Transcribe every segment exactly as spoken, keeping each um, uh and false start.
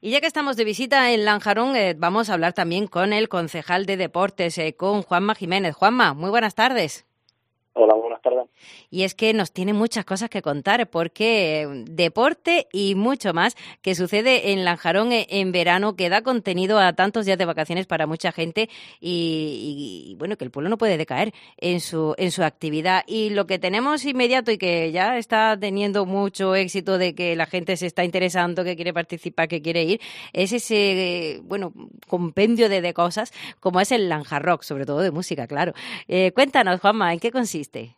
Y ya que estamos de visita en Lanjarón, eh, vamos a hablar también con el concejal de Deportes, eh, con Juanma Jiménez. Juanma, muy buenas tardes. Hola, buenas tardes. Y es que nos tiene muchas cosas que contar, porque eh, deporte y mucho más que sucede en Lanjarón eh, en verano, que da contenido a tantos días de vacaciones para mucha gente y, y, bueno, que el pueblo no puede decaer en su en su actividad. Y lo que tenemos inmediato y que ya está teniendo mucho éxito de que la gente se está interesando, que quiere participar, que quiere ir, es ese, eh, bueno, compendio de, de cosas como es el Lanjarrock, sobre todo de música, claro. Eh, cuéntanos, Juanma, ¿en qué consiste?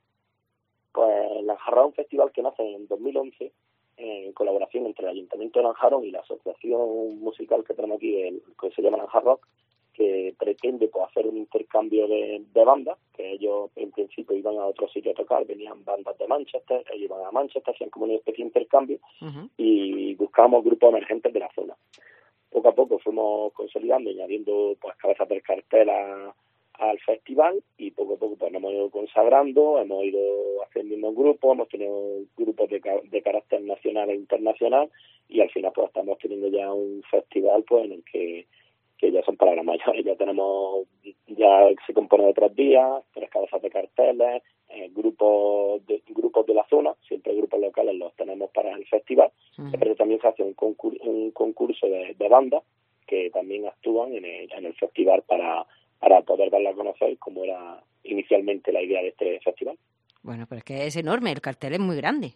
Pues Lanjarón, un festival que nace en dos mil once en colaboración entre el Ayuntamiento de Lanjarón y la asociación musical que tenemos aquí, el, que se llama Lanjarrock, que pretende pues, hacer un intercambio de, de bandas, que ellos en principio iban a otro sitio a tocar, venían bandas de Manchester, ellos iban a Manchester, hacían como una especie de intercambio uh-huh. y buscábamos grupos emergentes de la zona. Poco a poco fuimos consolidando y añadiendo pues cabezas del cartel a al festival y poco a poco pues nos hemos ido consagrando, hemos ido ascendiendo grupos, hemos tenido grupos de, de carácter nacional e internacional y al final pues estamos teniendo ya un festival pues en el que, que ya son palabras mayores, ya tenemos, ya se compone de tres días, tres cabezas de carteles, eh, grupos de grupos de la zona, siempre grupos locales los tenemos para el festival, uh-huh. pero también se hace un concurso, un concurso de, de bandas que también actúan en el, en el festival para para poder darla a conocer, como era inicialmente la idea de este festival. Bueno, pero es que es enorme, el cartel es muy grande.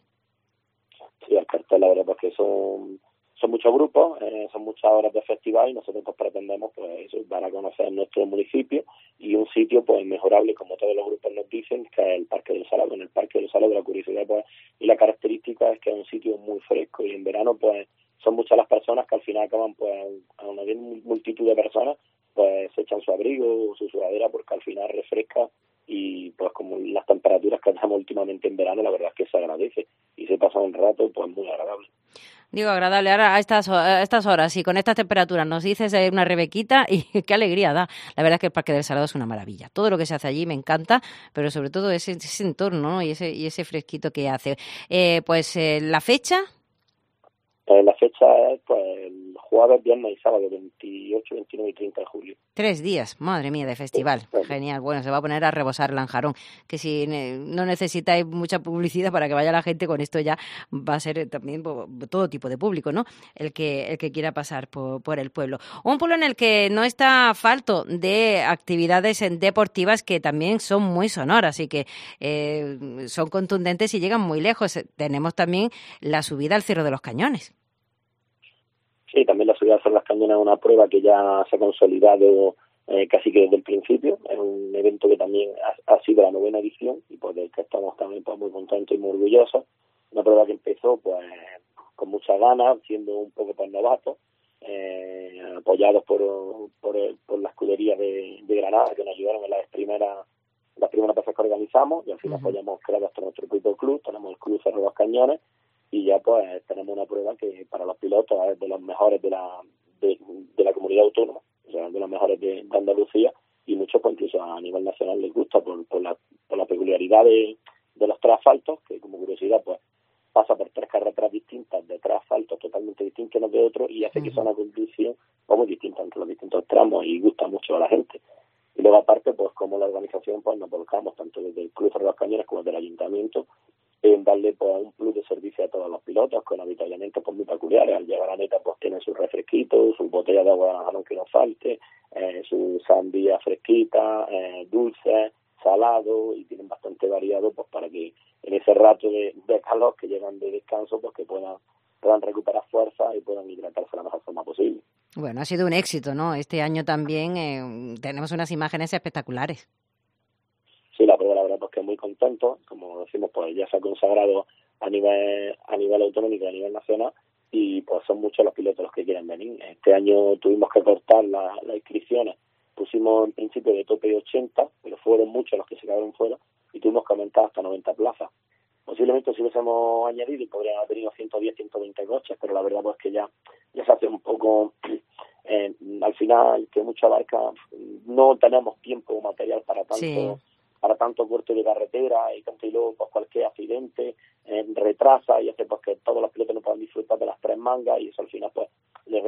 Sí, el cartel, la verdad, porque son, son muchos grupos, eh, son muchas horas de festival y nosotros pues, pretendemos pues eso, dar a conocer nuestro municipio y un sitio pues inmejorable, como todos los grupos nos dicen, que es el Parque del Salado. En el Parque del Salado, la curiosidad pues y la característica es que es un sitio muy fresco y en verano pues son muchas las personas que al final acaban pues a una multitud de personas pues se echan su abrigo o su sudadera porque al final refresca y pues como las temperaturas que tenemos últimamente en verano, la verdad es que se agradece y se pasa un rato pues muy agradable. Digo, agradable. Ahora a estas, a estas horas y con estas temperaturas nos dices una rebequita y qué alegría da. La verdad es que el Parque del Salado es una maravilla. Todo lo que se hace allí me encanta, pero sobre todo ese, ese entorno, ¿no? y ese y ese fresquito que hace. Eh, pues eh, la fecha... Eh, la fecha es pues el jueves, viernes y sábado, veintiocho, veintinueve y treinta de julio. Tres días, madre mía, de festival. Sí, sí. Genial. Bueno, se va a poner a rebosar Lanjarón, que si no necesitáis mucha publicidad para que vaya la gente, con esto ya va a ser también todo tipo de público, ¿no? El que el que quiera pasar por, por el pueblo. Un pueblo en el que no está falto de actividades deportivas que también son muy sonoras y que eh, son contundentes y llegan muy lejos. Tenemos también la subida al Cerro de los Cañones. Sí, también la subida al Cerro de los Cañones es una prueba que ya se ha consolidado eh, casi que desde el principio. Es un evento que también ha, ha sido la novena edición y pues del que estamos también pues, muy contentos y muy orgullosos. Una prueba que empezó pues con muchas ganas, siendo un poco pues novatos, eh, apoyados por, por, por la escudería de, de Granada, que nos ayudaron en las primeras las primeras veces que organizamos y al final uh-huh. pues ya hemos creado hasta nuestro propio club, tenemos el Club Cerro de los Cañones y ya pues tenemos una prueba que para los pilotos es de los mejores de la de, de la comunidad autónoma, o sea, de los mejores de, de Andalucía y muchos pues incluso a nivel nacional les gusta por, por, la, por la peculiaridad de, de los tres asfaltos, que como curiosidad pues pasa por tres carreteras distintas de tres asfaltos totalmente distintos unos de otros y hace uh-huh. que sea una condición pues, muy distinta entre los distintos tramos y gusta mucho a la gente. Y luego aparte pues como la organización pues nos volcamos tanto desde el Club Cerro de los Cañones como desde el Ayuntamiento en darle pues un plus de servicio a todos los pilotos con avituallamientos pues muy peculiares. Al llegar a la meta pues tienen sus refresquitos, sus botellas de agua aunque no falte, eh, su sandía fresquita, eh, dulce, salado y tienen bastante variado pues para que en ese rato de, de calor que llegan de descanso pues que puedan, puedan recuperar fuerza y puedan hidratarse de la mejor forma posible. Bueno, ha sido un éxito, ¿no? Este año también eh, tenemos unas imágenes espectaculares. Sí, la prueba la verdad pues que muy contento, como decimos pues ya se ha consagrado a nivel a nivel autonómico y a nivel nacional y pues son muchos los pilotos los que quieren venir. Este año tuvimos que cortar las la inscripciones, pusimos en principio de tope ochenta, pero fueron muchos los que se quedaron fuera y tuvimos que aumentar hasta noventa plazas. Posiblemente si hubiésemos añadido podrían haber tenido ciento diez, ciento veinte coches, pero la verdad pues que ya, ya se hace un poco, eh, al final que mucha barca, no tenemos tiempo o material para tanto. Sí. para tanto corte de carretera y tanto y luego pues cualquier accidente eh, retrasa y hace pues que todos los pilotos no puedan disfrutar de las tres mangas y eso al final pues les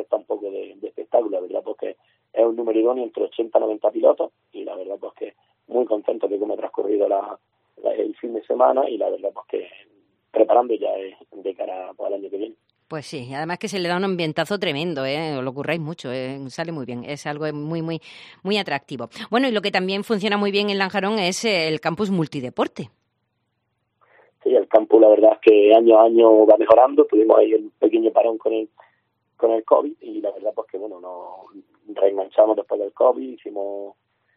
un número idóneo entre ochenta y noventa pilotos, y la verdad pues que muy contento de cómo ha transcurrido la, la, el fin de semana, y la verdad pues que preparando ya de, de cara para el año que viene. Pues sí, y además que se le da un ambientazo tremendo, ¿eh? Lo curráis mucho, ¿eh? Sale muy bien, es algo muy, muy, muy atractivo. Bueno, y lo que también funciona muy bien en Lanjarón es el campus multideporte. Sí, el campus la verdad es que año a año va mejorando. Tuvimos ahí un pequeño parón con el con el COVID, y la verdad pues que bueno, nos reenganchamos después del COVID, hicimos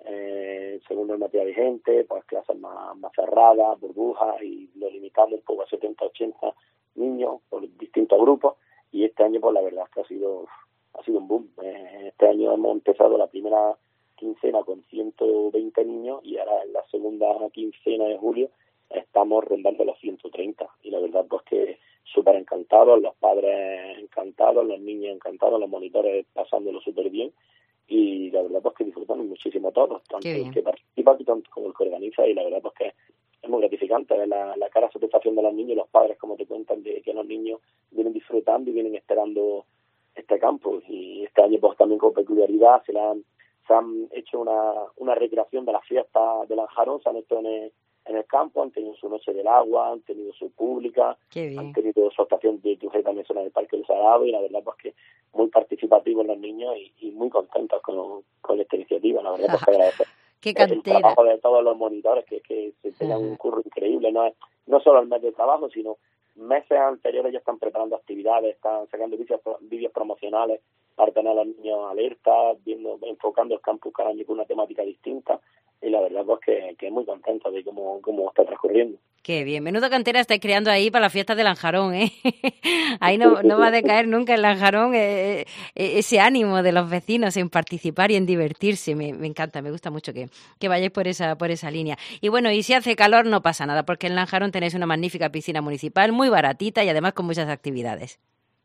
eh, según normativa vigente, pues clases más, más cerradas, burbujas, y lo limitamos un poco a setenta, ochenta niños por distintos grupos, y este año pues la verdad es que ha sido ha sido un boom. Eh, este año hemos empezado la primera quincena con ciento veinte niños, y ahora en la segunda quincena de julio estamos rondando los ciento treinta, y la verdad pues que súper encantados, los padres encantados, los niños encantados, los monitores pasándolo súper bien, y la verdad pues que disfrutamos muchísimo todos, tanto el que participa como el que organiza, y la verdad pues que es muy gratificante ver la, la cara de satisfacción de los niños y los padres, como te cuentan, de que los niños vienen disfrutando y vienen esperando este campo. Y este año pues también con peculiaridad se, la han, se han hecho una, una recreación de las fiestas de Lanjarón, se han hecho en el, en el campo, han tenido su noche del agua, han tenido su pública, han tenido su estación de que también suena del Parque del Salado, y la verdad pues que muy participativos los niños y, y muy contentos con, con esta iniciativa. La verdad pues que agradecer ¡Qué cantera! El trabajo de todos los monitores, que, que se tengan un curro increíble, no es no solo el mes de trabajo, sino meses anteriores ya están preparando actividades, están sacando vídeos, vídeos promocionales para tener a los niños alertas, viendo, enfocando el campus cada año con una temática distinta, y la verdad pues que, que muy contento de cómo, cómo está transcurriendo. Qué bien, menuda cantera estáis creando ahí para las fiestas de Lanjarón, ¿eh? Ahí no, no va a decaer nunca en Lanjarón eh, ese ánimo de los vecinos en participar y en divertirse. Me, me encanta, me gusta mucho que, que vayáis por esa, por esa línea. Y bueno, y si hace calor no pasa nada, porque en Lanjarón tenéis una magnífica piscina municipal, muy baratita y además con muchas actividades.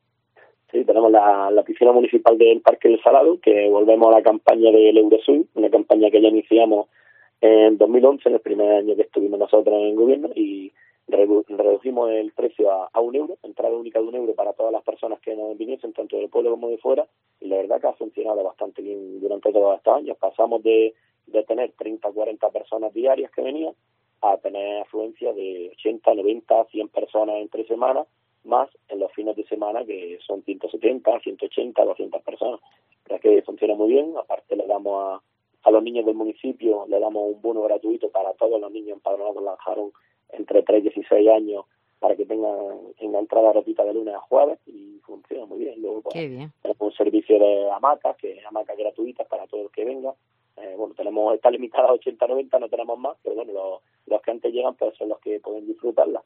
Sí, tenemos la, la piscina municipal del Parque del Salado, que volvemos a la campaña del Eurosur, una campaña que ya iniciamos en dos mil once, en el primer año que estuvimos nosotros en el gobierno, y redu- redujimos el precio a, a un euro, entrada única de un euro para todas las personas que nos viniesen, tanto del pueblo como de fuera, y la verdad que ha funcionado bastante bien durante todos estos años. Pasamos de, de tener treinta o cuarenta personas diarias que venían a tener afluencia de ochenta, noventa, cien personas entre semanas, más en los fines de semana que son ciento setenta, ciento ochenta, doscientas personas. La que funciona muy bien. Aparte le damos a A los niños del municipio, le damos un bono gratuito para todos los niños empadronados en Lanjarón entre tres y dieciséis años, para que tengan en la entrada gratuita de lunes a jueves, y funciona muy bien. Luego pues, Qué bien. tenemos un servicio de hamacas, que es hamacas gratuitas para todo el que venga. Eh, bueno, tenemos está limitada a ochenta, noventa, no tenemos más, pero bueno, los, los que antes llegan pues son los que pueden disfrutarla.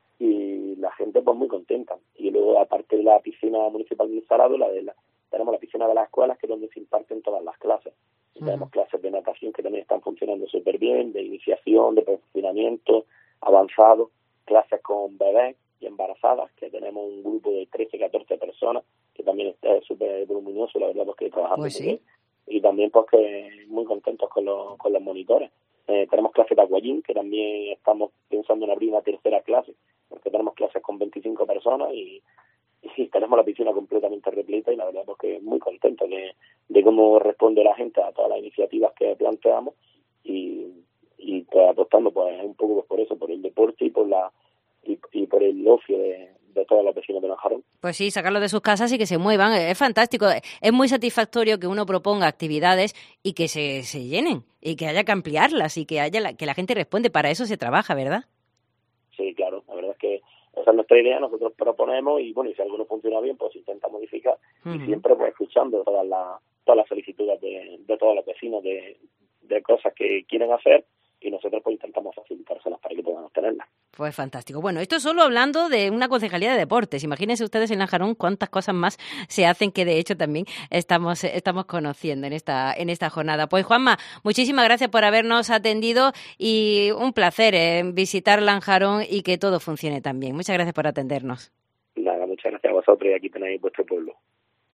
Y la gente pues muy contenta. Y luego, aparte de la piscina municipal de Salado, la de la, tenemos la piscina de las escuelas, que es donde se imparten todas las clases. Y uh-huh. Tenemos clases de natación que también están funcionando súper bien, de iniciación, de perfeccionamiento avanzado, clases con bebés y embarazadas, que tenemos un grupo de trece, catorce personas, que también está súper voluminoso, la verdad, porque trabajamos pues muy sí. bien. Y también pues que muy contentos con los, con los monitores. Eh, tenemos clases de aguayín, que también estamos pensando en abrir una tercera clase, porque tenemos clases con veinticinco personas y, y tenemos la piscina completamente repleta, y la verdad pues que muy contento de, de cómo responde la gente a todas las iniciativas que planteamos, y, y pues, apostando pues un poco pues, por eso, por el deporte y por la y, y por el ocio de, de todos los vecinos de Lanjarón. Pues sí, sacarlos de sus casas y que se muevan, es fantástico. Es muy satisfactorio que uno proponga actividades y que se, se llenen, y que haya que ampliarlas, y que haya la, que la gente responde. Para eso se trabaja, ¿verdad? Sí, claro, la verdad es que esa es nuestra idea. Nosotros proponemos, y bueno, y si algo no funciona bien, pues intenta modificar, uh-huh. y siempre pues escuchando todas las todas las solicitudes de, de todos los vecinos de, de cosas que quieren hacer, y nosotros pues intentamos facilitárselas para que puedan obtenerlas. Pues fantástico. Bueno, esto solo hablando de una concejalía de deportes. Imagínense ustedes en Lanjarón cuántas cosas más se hacen, que de hecho también estamos estamos conociendo en esta en esta jornada. Pues Juanma, muchísimas gracias por habernos atendido, y un placer eh, visitar Lanjarón y que todo funcione tan bien. Muchas gracias por atendernos. Nada, muchas gracias a vosotros, y aquí tenéis vuestro pueblo.